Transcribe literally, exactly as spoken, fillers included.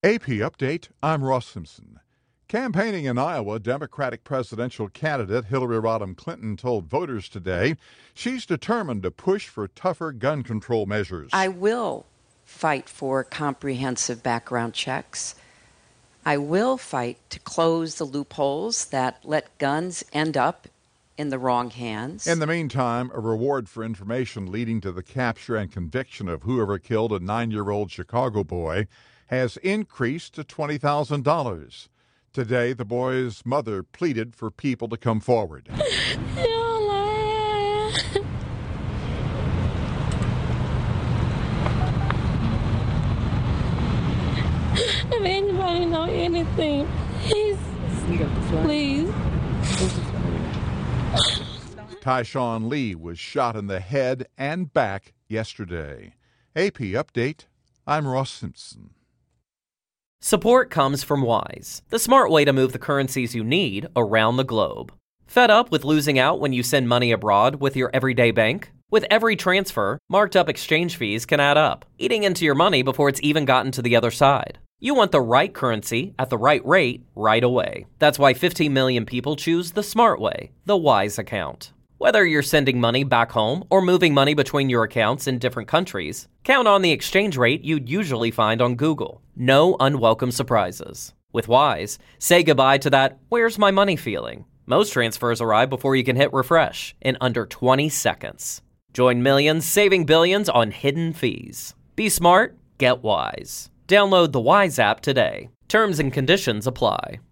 A P Update, I'm Ross Simpson. Campaigning in Iowa, Democratic presidential candidate Hillary Rodham Clinton told voters today she's determined to push for tougher gun control measures. I will fight for comprehensive background checks. I will fight to close the loopholes that let guns end up in the wrong hands. In the meantime, a reward for information leading to the capture and conviction of whoever killed a nine-year-old Chicago boy has increased to twenty thousand dollars. Today, the boy's mother pleaded for people to come forward. If anybody know anything, please, please. Tyshawn Lee was shot in the head and back yesterday. A P Update, I'm Ross Simpson. Support comes from Wise, the smart way to move the currencies you need around the globe. Fed up with losing out when you send money abroad with your everyday bank? With every transfer, marked up exchange fees can add up, eating into your money before it's even gotten to the other side. You want the right currency at the right rate right away. That's why fifteen million people choose the smart way, the Wise account. Whether you're sending money back home or moving money between your accounts in different countries, count on the exchange rate you'd usually find on Google. No unwelcome surprises. With Wise, say goodbye to that "where's my money" feeling. Most transfers arrive before you can hit refresh in under twenty seconds. Join millions saving billions on hidden fees. Be smart, get Wise. Download the Wise app today. Terms and conditions apply.